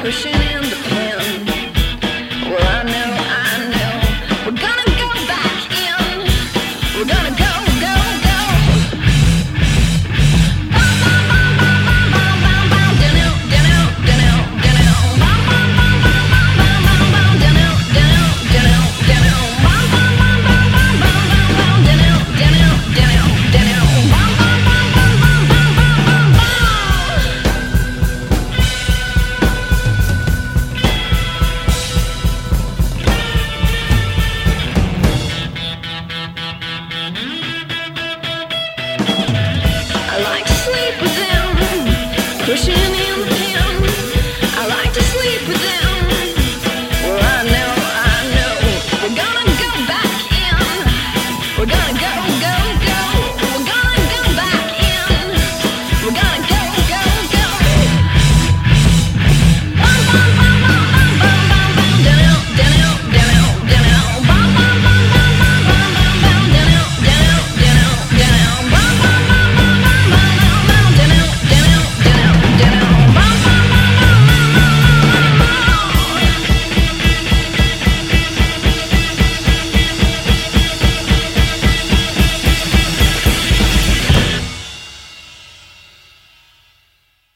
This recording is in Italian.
pushing in the pen. Well, I know, we're gonna go back in. We're gonna go, go, go. Bum, bum, bum, bum, bum, bum, bum, bum. Dun-dun, dun-dun, dun-dun, dun-dun. Bum, bum, bum, bum, bum, bum, bum, bum. Dun-dun, dun-dun, dun-dun, dun-dun. Bum, bum, bum, bum, bum, bum, bum, bum. Dun-dun, dun-dun, dun-dun, dun-dun. Bum, bum, bum, bum, bum, bum, bum, bum, bum. I like sleep with them, pushing in.